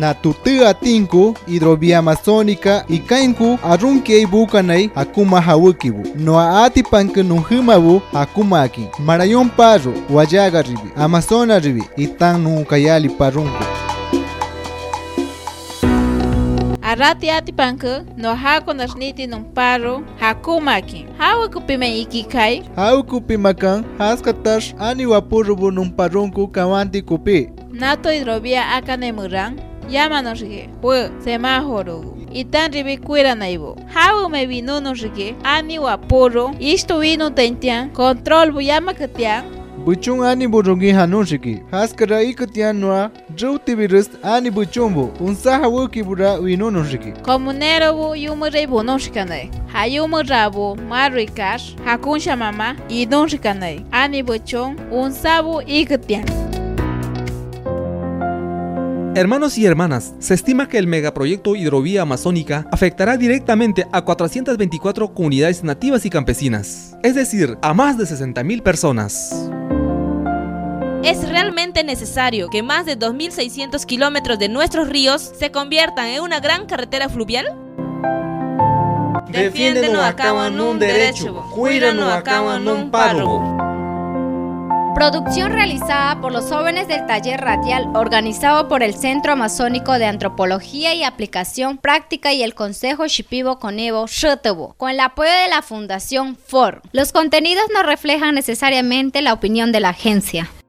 natutu atinku hidrovía amazónica y kainku arunke bukanay akuma hawukibu no atipanke nunhimabu akuma aki marayon parro wayaga ribi amazona ribi itan nunkayali parunku Arati atipanke no hako nasniti nung paro hakumaki hawakupime ikikai hawkupimakan haskatash ani wapurubu nung parunku kawanti kupi nato hidrovía akanemurang yamanosrige pue semáforo itan ribi kuira naibo hawu me vino nosrige ani wapuro isto vino tentian control buyama ketian buchung ani burungi hanushiki haskara ikatian noa jauti virus ani buchumbo unsa hawuki bura winonoshiki comunero bu yumure bonoshikane hayumura bu marikash hakunsha mama idonshikane ani buchung unsabu ikatian. Hermanos y hermanas, se estima que el megaproyecto Hidrovía Amazónica afectará directamente a 424 comunidades nativas y campesinas, es decir, a más de 60.000 personas. ¿Es realmente necesario que más de 2.600 kilómetros de nuestros ríos se conviertan en una gran carretera fluvial? Defiéndenos acá en un derecho, cuídanos acá en un paro. Producción realizada por los jóvenes del taller radial organizado por el Centro Amazónico de Antropología y Aplicación Práctica y el Consejo Shipibo Conevo Shetebo, con el apoyo de la Fundación FOR. Los contenidos no reflejan necesariamente la opinión de la agencia.